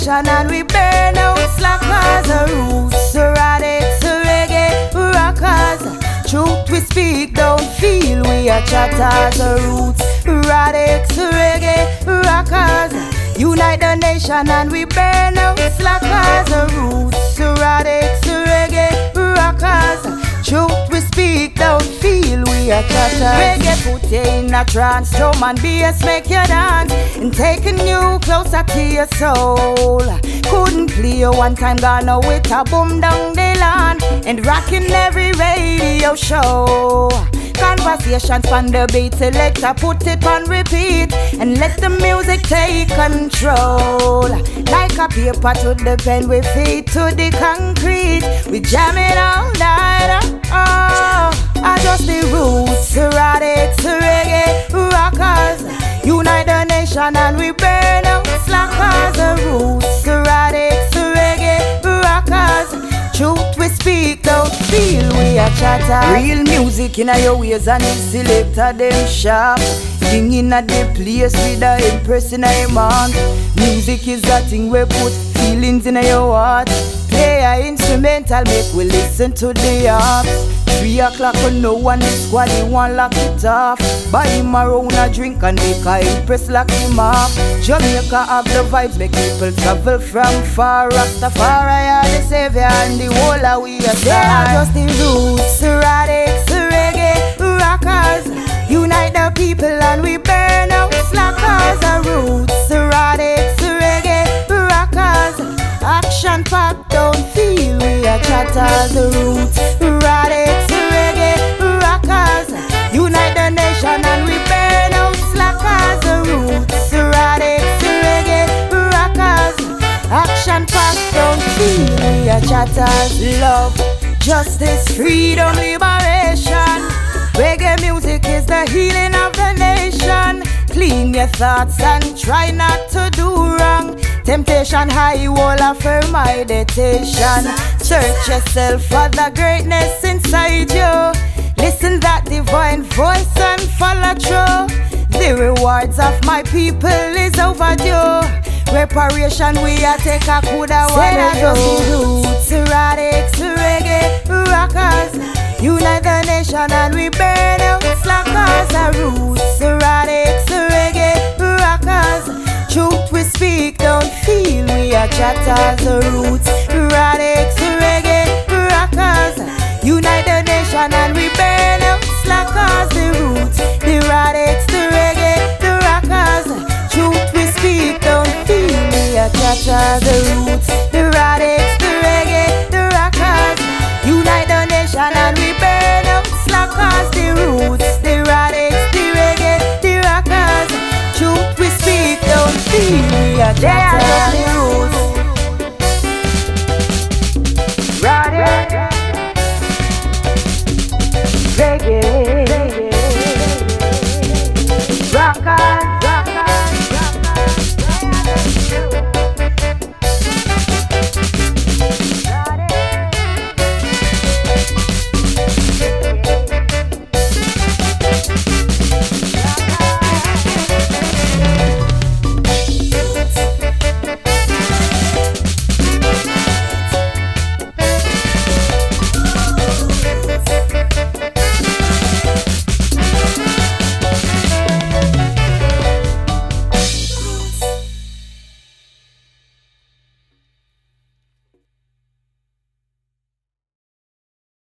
nation and we burn out slackers. Roots, radics, reggae, rockers. Truth we speak, don't feel we are chatters. Roots, radics, reggae, rockers. Unite the nation and we burn out slackers. Roots, radics, reggae, rockers. Truth we speak, don't feel we are chatters. Reggae put you in a trance, drum and bass make you dance, and taking you closer to your soul. Couldn't play you one time, gonna with a boom down the land, and rocking every radio show. Conversations on the beat, selector put it on repeat, and let the music take control. Like a paper to the pen, we feet to the concrete. We jam it all night. I just the roots, radics, reggae, rockers. Unite the nation and we burn out slackers. Roots, radics, reggae, rockers. Truth we speak, don't feel we are chatter. Real music in your ears and the selector them sharp. King in a the place with a impress in a man. Music is that thing we put feelings in your heart. Play a instrumental, make we listen to the harp. 3 o'clock when no one is squad, you want lock it off. Buy him around a drink and make a impress lock him off. Jamaica have the vibes, make people travel from far. Rastafari are the savior and the whole of we are. They are just the roots, radics, reggae, rockers. Unite the people and we burn out slackers. Roots, radics, reggae, rockers. Action pack, don't feel we are chatters. Roots, radics, reggae, rockers. Unite the nation and we burn out slackers. Roots, radics, reggae, rockers. Action pack, don't feel we are chatters. Love, justice, freedom, liberation. Reggae music is the healing of the nation. Clean your thoughts and try not to do wrong. Temptation high, wall of firm meditation. Search yourself for the greatness inside you. Listen that divine voice and follow through. The rewards of my people is overdue. Reparation we a take a coulda wanna do. Roots, radics, reggae, rockers. Unite the nation and we burn out slackers. Roots, radics, reggae, rockers. Truth we speak, don't feel we are chatters. Roots,